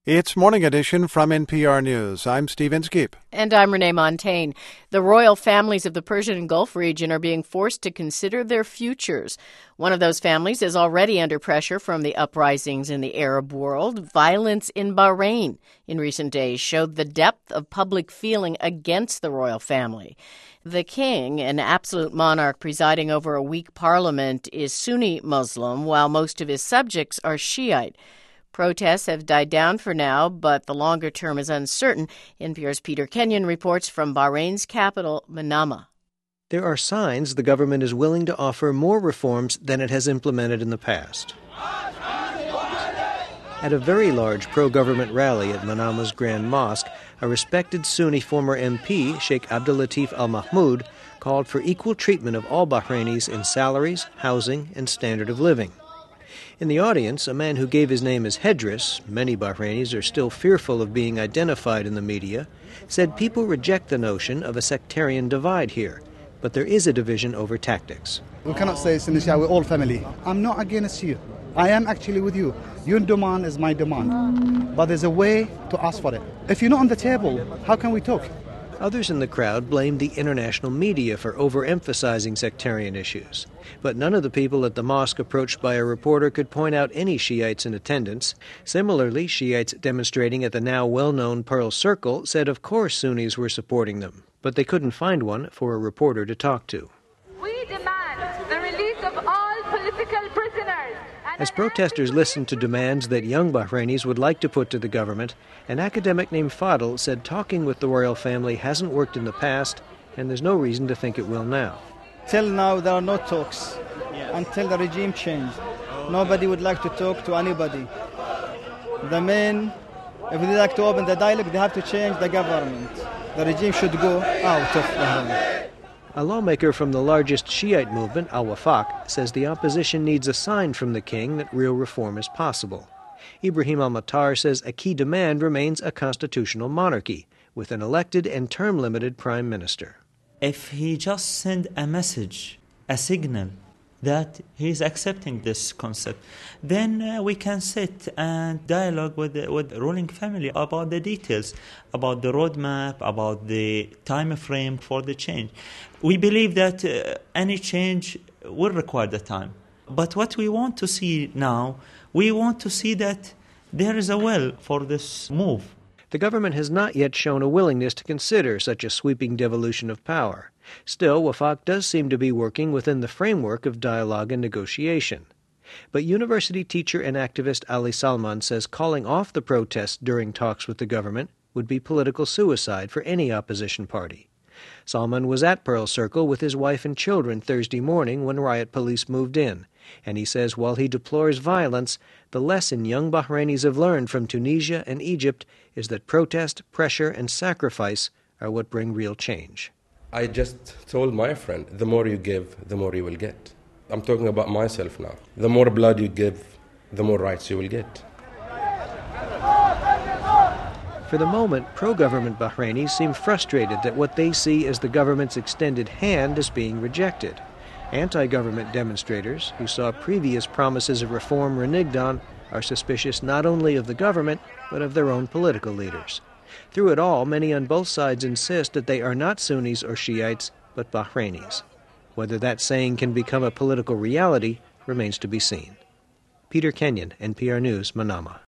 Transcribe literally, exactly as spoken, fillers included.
It's Morning Edition from N P R News. I'm Steve Inskeep. And I'm Renee Montagne. The royal families of the Persian Gulf region are being forced to consider their futures. One of those families is already under pressure from the uprisings in the Arab world. Violence in Bahrain in recent days showed the depth of public feeling against the royal family. The king, an absolute monarch presiding over a weak parliament, is Sunni Muslim, while most of his subjects are Shiite. Protests have died down for now, but the longer term is uncertain. N P R's Peter Kenyon reports from Bahrain's capital, Manama. There are signs the government is willing to offer more reforms than it has implemented in the past. At a very large pro-government rally at Manama's Grand Mosque, a respected Sunni former M P, Sheikh Abdulatif Al-Mahmoud, called for equal treatment of all Bahrainis in salaries, housing, and standard of living. In the audience, a man who gave his name as Hedris, many Bahrainis are still fearful of being identified in the media, said people reject the notion of a sectarian divide here, but there is a division over tactics. We cannot say Sunni Shia, we're all family. I'm not against you. I am actually with you. Your demand is my demand. But there's a way to ask for it. If you're not on the table, how can we talk? Others in the crowd blamed the international media for overemphasizing sectarian issues. But none of the people at the mosque approached by a reporter could point out any Shiites in attendance. Similarly, Shiites demonstrating at the now well-known Pearl Circle said of course Sunnis were supporting them, but they couldn't find one for a reporter to talk to. We demand the release of all political prisoners. As protesters listened to demands that young Bahrainis would like to put to the government, an academic named Fadl said talking with the royal family hasn't worked in the past, and there's no reason to think it will now. Till now, there are no talks. Until the regime changed, nobody would like to talk to anybody. The men, if they like to open the dialogue, they have to change the government. The regime should go out of Bahrain. A lawmaker from the largest Shiite movement, Al-Wafaq, says the opposition needs a sign from the king that real reform is possible. Ibrahim al-Mattar says a key demand remains a constitutional monarchy, with an elected and term-limited prime minister. If he just send a message, a signal, that he's accepting this concept, then uh, we can sit and dialogue with the, with the ruling family about the details, about the roadmap, about the time frame for the change. We believe that uh, any change will require the time. But what we want to see now, we want to see that there is a will for this move. The government has not yet shown a willingness to consider such a sweeping devolution of power. Still, Wafaq does seem to be working within the framework of dialogue and negotiation. But university teacher and activist Ali Salman says calling off the protests during talks with the government would be political suicide for any opposition party. Salman was at Pearl Circle with his wife and children Thursday morning when riot police moved in, and he says while he deplores violence, the lesson young Bahrainis have learned from Tunisia and Egypt is that protest, pressure, and sacrifice are what bring real change. I just told my friend, the more you give, the more you will get. I'm talking about myself now. The more blood you give, the more rights you will get. For the moment, pro-government Bahrainis seem frustrated that what they see as the government's extended hand is being rejected. Anti-government demonstrators, who saw previous promises of reform reneged on, are suspicious not only of the government, but of their own political leaders. Through it all, many on both sides insist that they are not Sunnis or Shiites, but Bahrainis. Whether that saying can become a political reality remains to be seen. Peter Kenyon, N P R News, Manama.